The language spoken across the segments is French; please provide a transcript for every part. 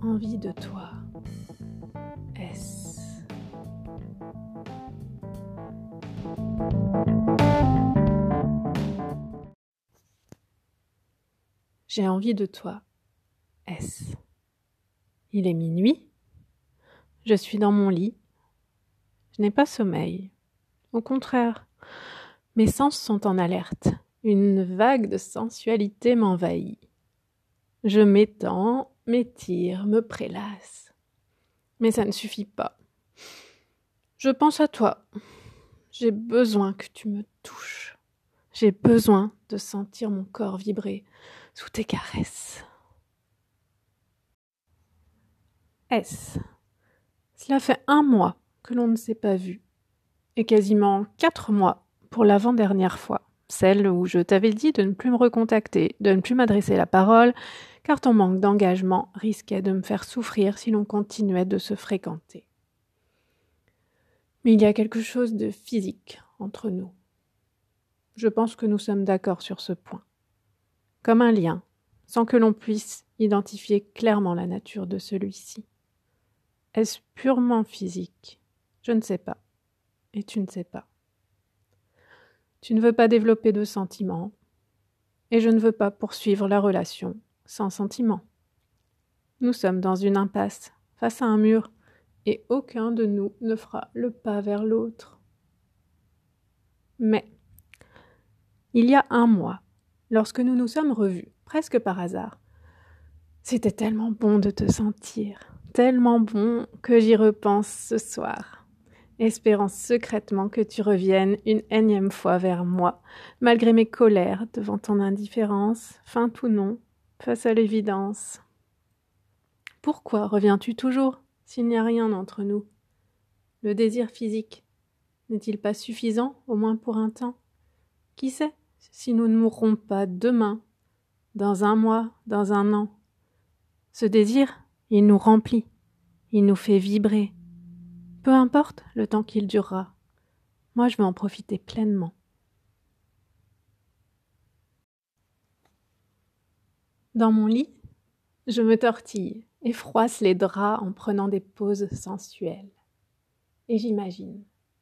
envie de toi. S. J'ai envie de toi. S. Il est minuit. Je suis dans mon lit. Je n'ai pas sommeil. Au contraire, mes sens sont en alerte. Une vague de sensualité m'envahit. Je m'étends, m'étire, me prélasse. Mais ça ne suffit pas. Je pense à toi. J'ai besoin que tu me touches. J'ai besoin de sentir mon corps vibrer sous tes caresses. S. Cela fait 1 mois que l'on ne s'est pas vu. Et quasiment 4 mois pour l'avant-dernière fois. Celle où je t'avais dit de ne plus me recontacter, de ne plus m'adresser la parole, car ton manque d'engagement risquait de me faire souffrir si l'on continuait de se fréquenter. Mais il y a quelque chose de physique entre nous. Je pense que nous sommes d'accord sur ce point. Comme un lien, sans que l'on puisse identifier clairement la nature de celui-ci. Est-ce purement physique ? Je ne sais pas. Et tu ne sais pas. Tu ne veux pas développer de sentiments, et je ne veux pas poursuivre la relation sans sentiments. Nous sommes dans une impasse, face à un mur, et aucun de nous ne fera le pas vers l'autre. Mais, il y a 1 mois, lorsque nous nous sommes revus, presque par hasard, c'était tellement bon de te sentir, tellement bon que j'y repense ce soir, espérant secrètement que tu reviennes une énième fois vers moi, malgré mes colères devant ton indifférence, feinte ou non, face à l'évidence. Pourquoi reviens-tu toujours s'il n'y a rien entre nous ? Le désir physique n'est-il pas suffisant, au moins pour un temps ? Qui sait si nous ne mourrons pas demain, dans 1 mois, dans 1 an ? Ce désir, il nous remplit, il nous fait vibrer. Peu importe le temps qu'il durera, moi je vais en profiter pleinement. Dans mon lit, je me tortille et froisse les draps en prenant des pauses sensuelles. Et j'imagine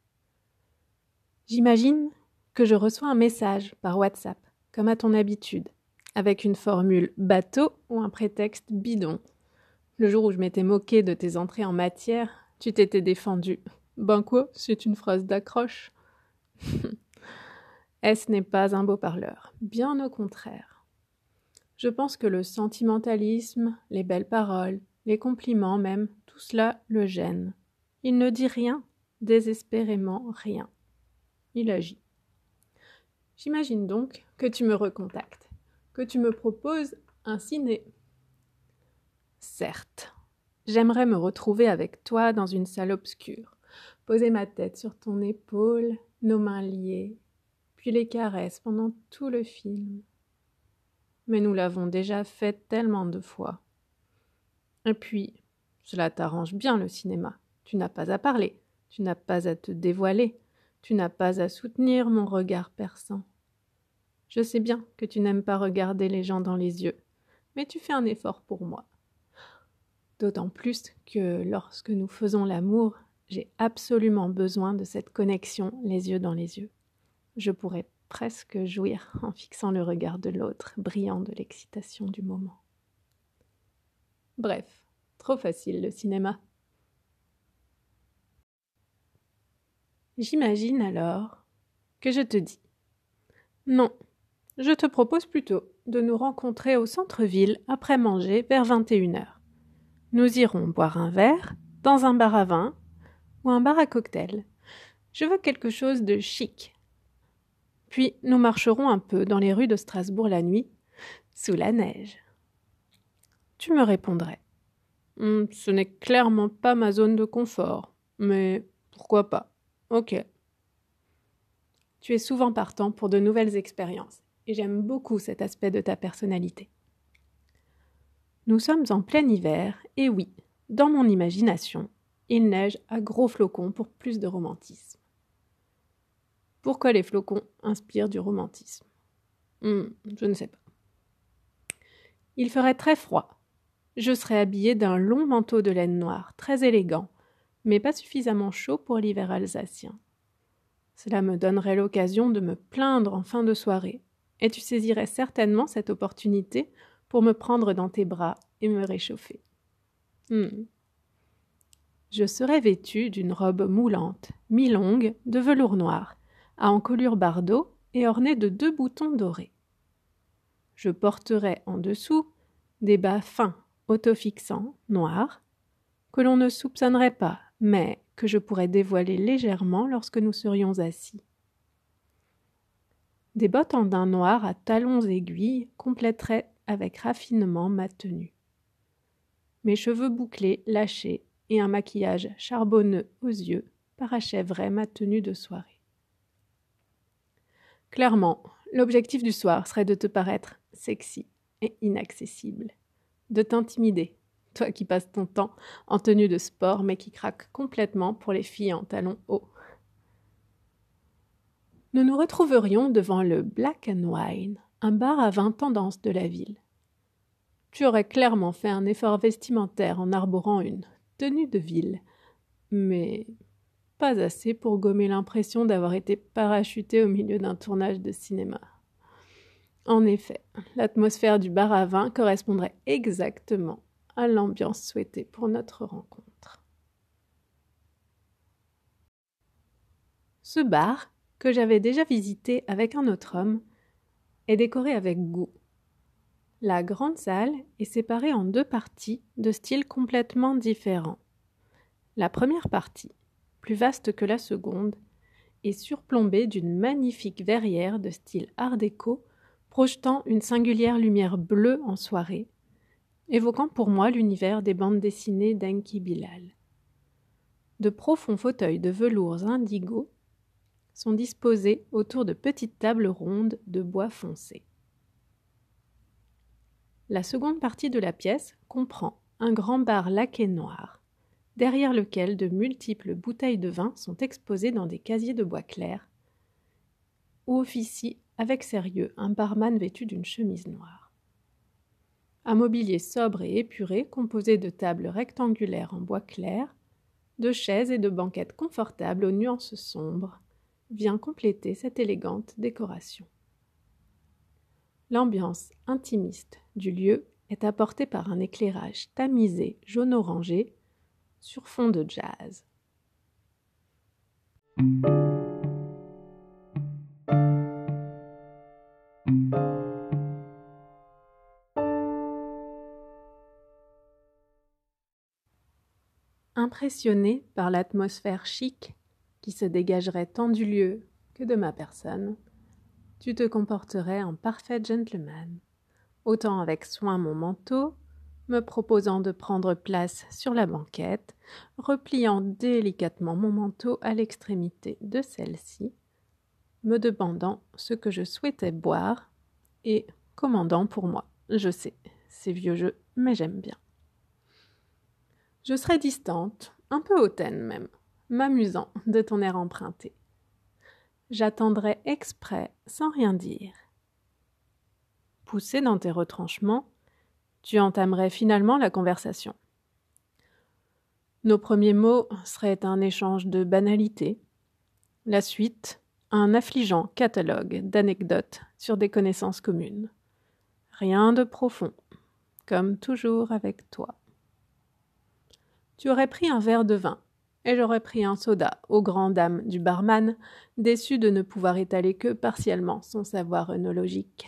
que je reçois un message par WhatsApp, comme à ton habitude, avec une formule bateau ou un prétexte bidon. Le jour où je m'étais moquée de tes entrées en matière, tu t'étais défendu. Ben quoi, c'est une phrase d'accroche. S n'est pas un beau parleur, bien au contraire. Je pense que le sentimentalisme, les belles paroles, les compliments même, tout cela le gêne. Il ne dit rien, désespérément rien. Il agit. J'imagine donc que tu me recontactes, que tu me proposes un ciné. Certes, j'aimerais me retrouver avec toi dans une salle obscure, poser ma tête sur ton épaule, nos mains liées, puis les caresses pendant tout le film. Mais nous l'avons déjà fait tellement de fois. Et puis, cela t'arrange bien le cinéma. Tu n'as pas à parler, tu n'as pas à te dévoiler, tu n'as pas à soutenir mon regard perçant. Je sais bien que tu n'aimes pas regarder les gens dans les yeux, mais tu fais un effort pour moi. D'autant plus que lorsque nous faisons l'amour, j'ai absolument besoin de cette connexion les yeux dans les yeux. Je pourrais presque jouir en fixant le regard de l'autre, brillant de l'excitation du moment. Bref, trop facile le cinéma. J'imagine alors que je te dis « Non, je te propose plutôt de nous rencontrer au centre-ville après manger vers 21h. Nous irons boire un verre dans un bar à vin ou un bar à cocktail. Je veux quelque chose de chic. Puis nous marcherons un peu dans les rues de Strasbourg la nuit, sous la neige. » Tu me répondrais « Ce n'est clairement pas ma zone de confort, mais pourquoi pas ? Ok. » Tu es souvent partant pour de nouvelles expériences, et j'aime beaucoup cet aspect de ta personnalité. Nous sommes en plein hiver, et oui, dans mon imagination, il neige à gros flocons pour plus de romantisme. Pourquoi les flocons inspirent du romantisme ? Je ne sais pas. Il ferait très froid, Je serai habillée d'un long manteau de laine noire, très élégant, mais pas suffisamment chaud pour l'hiver alsacien. Cela me donnerait l'occasion de me plaindre en fin de soirée, et tu saisirais certainement cette opportunité pour me prendre dans tes bras et me réchauffer. Je serais vêtue d'une robe moulante, mi-longue, de velours noir, à encolure bardeau et ornée de 2 boutons dorés. Je porterais en dessous des bas fins, autofixants, noirs, que l'on ne soupçonnerait pas, mais que je pourrais dévoiler légèrement lorsque nous serions assis. Des bottes en daim noir à talons aiguilles compléteraient avec raffinement ma tenue. Mes cheveux bouclés, lâchés, et un maquillage charbonneux aux yeux parachèveraient ma tenue de soirée. Clairement, l'objectif du soir serait de te paraître sexy et inaccessible, de t'intimider, toi qui passes ton temps en tenue de sport mais qui craque complètement pour les filles en talons hauts. Nous nous retrouverions devant le Black and Wine, un bar à 20 tendances de la ville. Tu aurais clairement fait un effort vestimentaire en arborant une tenue de ville, mais pas assez pour gommer l'impression d'avoir été parachuté au milieu d'un tournage de cinéma. En effet, l'atmosphère du bar à vin correspondrait exactement à l'ambiance souhaitée pour notre rencontre. Ce bar, que j'avais déjà visité avec un autre homme, est décoré avec goût. La grande salle est séparée en 2 parties de styles complètement différents. La première partie, plus vaste que la seconde, est surplombée d'une magnifique verrière de style art déco, projetant une singulière lumière bleue en soirée, évoquant pour moi l'univers des bandes dessinées d'Enki Bilal. De profonds fauteuils de velours indigo sont disposés autour de petites tables rondes de bois foncé. La seconde partie de la pièce comprend un grand bar laqué noir, derrière lequel de multiples bouteilles de vin sont exposées dans des casiers de bois clair, où officie avec sérieux un barman vêtu d'une chemise noire. Un mobilier sobre et épuré composé de tables rectangulaires en bois clair, de chaises et de banquettes confortables aux nuances sombres vient compléter cette élégante décoration. L'ambiance intimiste du lieu est apportée par un éclairage tamisé jaune-orangé sur fond de jazz. Impressionné par l'atmosphère chic qui se dégagerait tant du lieu que de ma personne, tu te comporterais en parfait gentleman, ôtant avec soin mon manteau, me proposant de prendre place sur la banquette, repliant délicatement mon manteau à l'extrémité de celle-ci, me demandant ce que je souhaitais boire et commandant pour moi. Je sais, c'est vieux jeu, mais j'aime bien. Je serai distante, un peu hautaine même, m'amusant de ton air emprunté. J'attendrai exprès sans rien dire. Poussé dans tes retranchements, tu entamerais finalement la conversation. Nos premiers mots seraient un échange de banalités, la suite, un affligeant catalogue d'anecdotes sur des connaissances communes. Rien de profond, comme toujours avec toi. Tu aurais pris un verre de vin, et j'aurais pris un soda aux grandes dames du barman, déçu de ne pouvoir étaler que partiellement son savoir œnologique.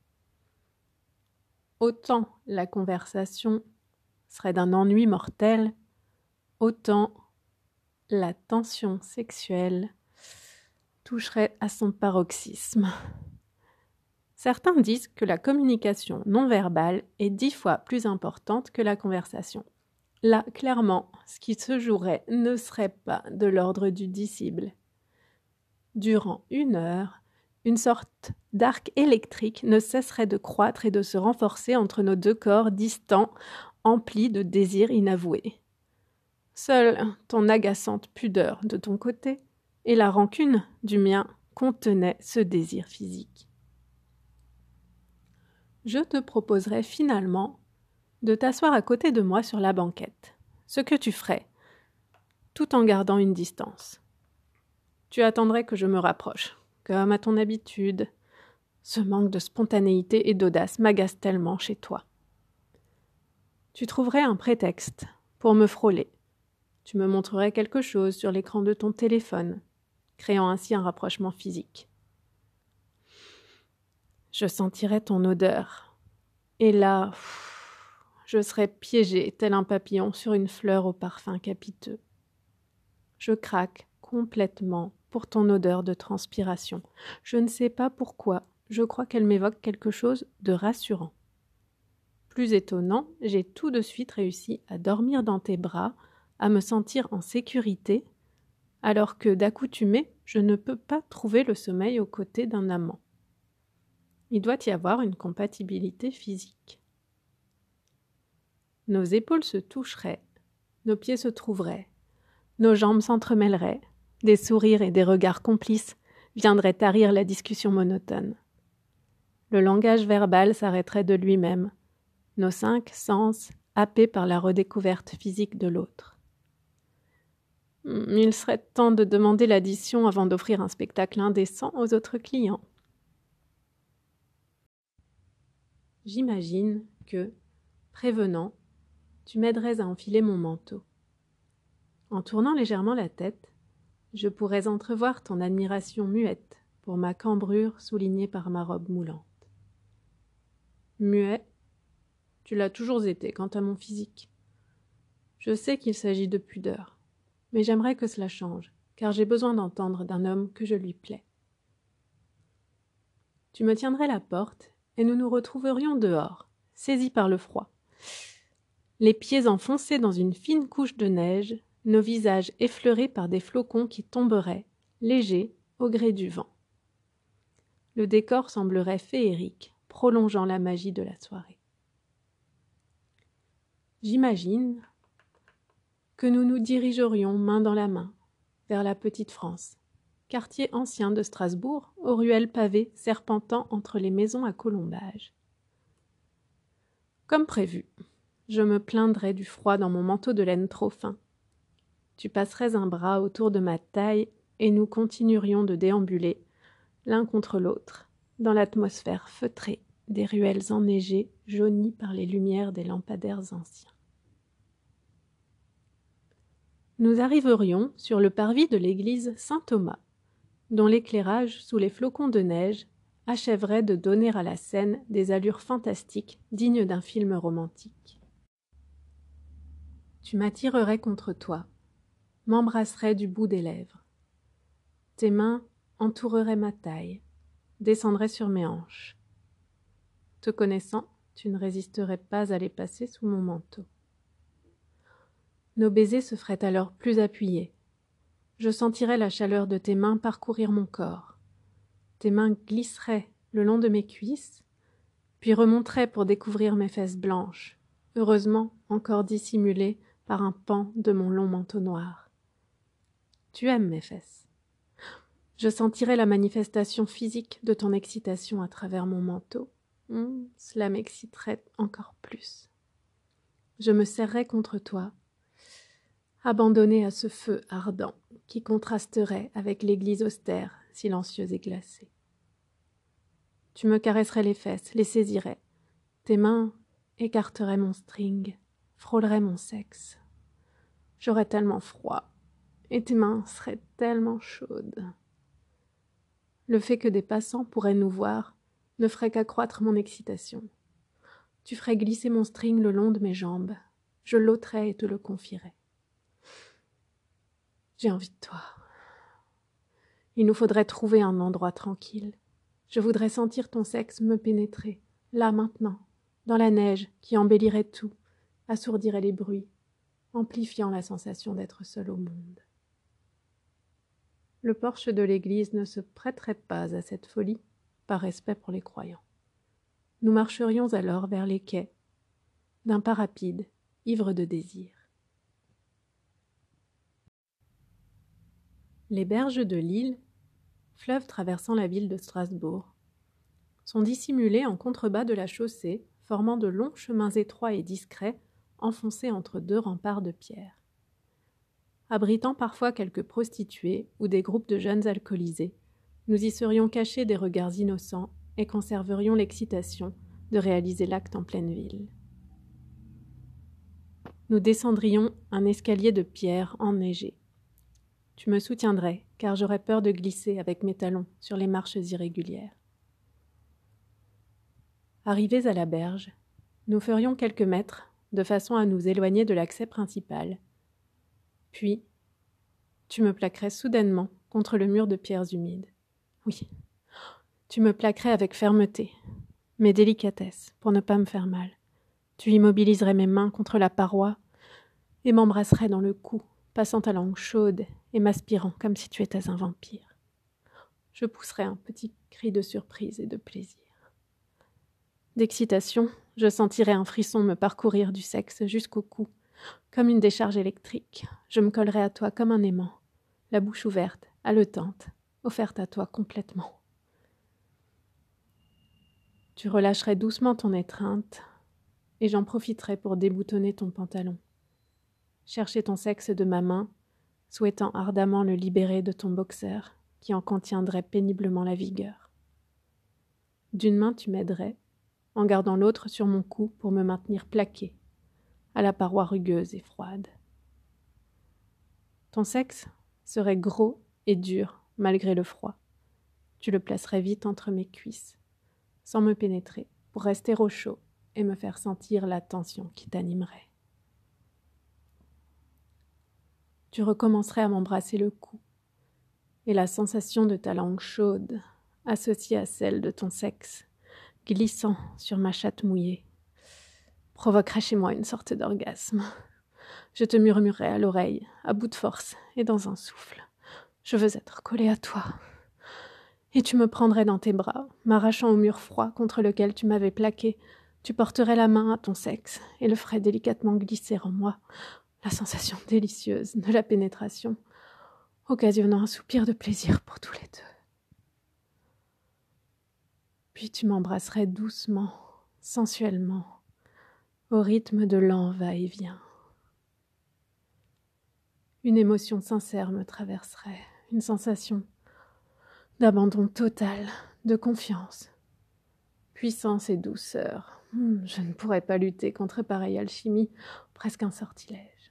Autant la conversation serait d'un ennui mortel, autant la tension sexuelle toucherait à son paroxysme. Certains disent que la communication non verbale est 10 fois plus importante que la conversation. Là, clairement, ce qui se jouerait ne serait pas de l'ordre du disciple. Durant 1 heure, une sorte d'arc électrique ne cesserait de croître et de se renforcer entre nos 2 corps distants, emplis de désirs inavoués. Seule ton agaçante pudeur de ton côté et la rancune du mien contenaient ce désir physique. Je te proposerai finalement de t'asseoir à côté de moi sur la banquette, ce que tu ferais, tout en gardant une distance. Tu attendrais que je me rapproche, comme à ton habitude. Ce manque de spontanéité et d'audace m'agace tellement chez toi. Tu trouverais un prétexte pour me frôler. Tu me montrerais quelque chose sur l'écran de ton téléphone, créant ainsi un rapprochement physique. Je sentirais ton odeur. Et là, je serais piégée tel un papillon sur une fleur au parfum capiteux. Je craque complètement pour ton odeur de transpiration. Je ne sais pas pourquoi, je crois qu'elle m'évoque quelque chose de rassurant. Plus étonnant, j'ai tout de suite réussi à dormir dans tes bras, à me sentir en sécurité, alors que d'accoutumée, je ne peux pas trouver le sommeil aux côtés d'un amant. Il doit y avoir une compatibilité physique. Nos épaules se toucheraient, nos pieds se trouveraient, nos jambes s'entremêleraient, des sourires et des regards complices viendraient tarir la discussion monotone. Le langage verbal s'arrêterait de lui-même, nos 5 sens happés par la redécouverte physique de l'autre. Il serait temps de demander l'addition avant d'offrir un spectacle indécent aux autres clients. J'imagine que, prévenant, tu m'aiderais à enfiler mon manteau. En tournant légèrement la tête, je pourrais entrevoir ton admiration muette pour ma cambrure soulignée par ma robe moulante. Muet, tu l'as toujours été quant à mon physique. Je sais qu'il s'agit de pudeur, mais j'aimerais que cela change, car j'ai besoin d'entendre d'un homme que je lui plais. Tu me tiendrais la porte et nous nous retrouverions dehors, saisis par le froid. Les pieds enfoncés dans une fine couche de neige, nos visages effleurés par des flocons qui tomberaient, légers, au gré du vent. Le décor semblerait féerique, prolongeant la magie de la soirée. J'imagine que nous nous dirigerions main dans la main vers la Petite France, quartier ancien de Strasbourg, aux ruelles pavées serpentant entre les maisons à colombages. Comme prévu, je me plaindrais du froid dans mon manteau de laine trop fin. Tu passerais un bras autour de ma taille et nous continuerions de déambuler, l'un contre l'autre, dans l'atmosphère feutrée des ruelles enneigées jaunies par les lumières des lampadaires anciens. Nous arriverions sur le parvis de l'église Saint-Thomas, dont l'éclairage sous les flocons de neige achèverait de donner à la scène des allures fantastiques dignes d'un film romantique. Tu m'attirerais contre toi, m'embrasserais du bout des lèvres. Tes mains entoureraient ma taille, descendraient sur mes hanches. Te connaissant, tu ne résisterais pas à les passer sous mon manteau. Nos baisers se feraient alors plus appuyés. Je sentirais la chaleur de tes mains parcourir mon corps. Tes mains glisseraient le long de mes cuisses, puis remonteraient pour découvrir mes fesses blanches, heureusement encore dissimulées par un pan de mon long manteau noir. Tu aimes mes fesses. Je sentirais la manifestation physique de ton excitation à travers mon manteau. Cela m'exciterait encore plus. Je me serrerais contre toi, abandonnée à ce feu ardent qui contrasterait avec l'église austère, silencieuse et glacée. Tu me caresserais les fesses, les saisirais. Tes mains écarteraient mon string, frôleraient mon sexe. J'aurais tellement froid, et tes mains seraient tellement chaudes. Le fait que des passants pourraient nous voir ne ferait qu'accroître mon excitation. Tu ferais glisser mon string le long de mes jambes. Je l'ôterais et te le confierais. J'ai envie de toi. Il nous faudrait trouver un endroit tranquille. Je voudrais sentir ton sexe me pénétrer, là maintenant, dans la neige qui embellirait tout, assourdirait les bruits, amplifiant la sensation d'être seul au monde. Le porche de l'église ne se prêterait pas à cette folie, par respect pour les croyants. Nous marcherions alors vers les quais, d'un pas rapide, ivre de désir. Les berges de l'Ill, fleuve traversant la ville de Strasbourg, sont dissimulées en contrebas de la chaussée formant de longs chemins étroits et discrets, enfoncés entre deux remparts de pierre. Abritant parfois quelques prostituées ou des groupes de jeunes alcoolisés, nous y serions cachés des regards innocents et conserverions l'excitation de réaliser l'acte en pleine ville. Nous descendrions un escalier de pierre enneigé. Tu me soutiendrais, car j'aurais peur de glisser avec mes talons sur les marches irrégulières. Arrivés à la berge, nous ferions quelques mètres, de façon à nous éloigner de l'accès principal. Puis, tu me plaquerais soudainement contre le mur de pierres humides. Oui, tu me plaquerais avec fermeté, mais délicatesse, pour ne pas me faire mal. Tu immobiliserais mes mains contre la paroi et m'embrasserais dans le cou, passant ta langue chaude et m'aspirant comme si tu étais un vampire. Je pousserais un petit cri de surprise et de plaisir. D'excitation, je sentirais un frisson me parcourir du sexe jusqu'au cou, comme une décharge électrique. Je me collerais à toi comme un aimant, la bouche ouverte, haletante, offerte à toi complètement. Tu relâcherais doucement ton étreinte, et j'en profiterais pour déboutonner ton pantalon. Chercher ton sexe de ma main, souhaitant ardemment le libérer de ton boxeur, qui en contiendrait péniblement la vigueur. D'une main, tu m'aiderais, en gardant l'autre sur mon cou pour me maintenir plaqué, à la paroi rugueuse et froide. Ton sexe serait gros et dur, malgré le froid. Tu le placerais vite entre mes cuisses, sans me pénétrer, pour rester au chaud et me faire sentir la tension qui t'animerait. Tu recommencerais à m'embrasser le cou, et la sensation de ta langue chaude, associée à celle de ton sexe, glissant sur ma chatte mouillée, provoquerait chez moi une sorte d'orgasme. Je te murmurerais à l'oreille, à bout de force et dans un souffle. Je veux être collée à toi. Et tu me prendrais dans tes bras, m'arrachant au mur froid contre lequel tu m'avais plaqué. Tu porterais la main à ton sexe et le ferais délicatement glisser en moi, la sensation délicieuse de la pénétration, occasionnant un soupir de plaisir pour tous les deux. Puis tu m'embrasserais doucement, sensuellement, au rythme de lents va-et-vient. Une émotion sincère me traverserait, une sensation d'abandon total, de confiance, puissance et douceur. Je ne pourrais pas lutter contre pareille alchimie, presque un sortilège.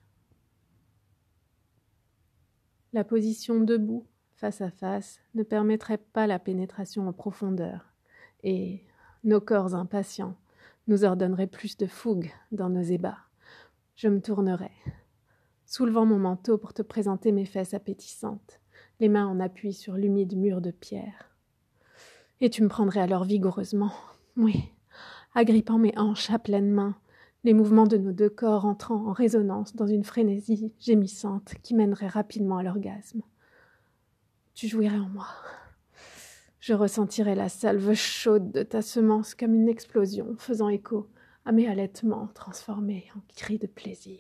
La position debout, face à face, ne permettrait pas la pénétration en profondeur, et nos corps impatients nous ordonneraient plus de fougue dans nos ébats. Je me tournerais, soulevant mon manteau pour te présenter mes fesses appétissantes, les mains en appui sur l'humide mur de pierre. Et tu me prendrais alors vigoureusement, oui, agrippant mes hanches à pleine main, les mouvements de nos deux corps entrant en résonance dans une frénésie gémissante qui mènerait rapidement à l'orgasme. Tu jouirais en moi. Je ressentirais la salve chaude de ta semence comme une explosion, faisant écho à mes halètements transformés en cris de plaisir.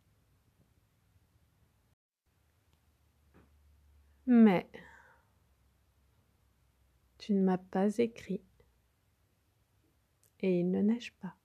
Mais tu ne m'as pas écrit, et il ne neige pas.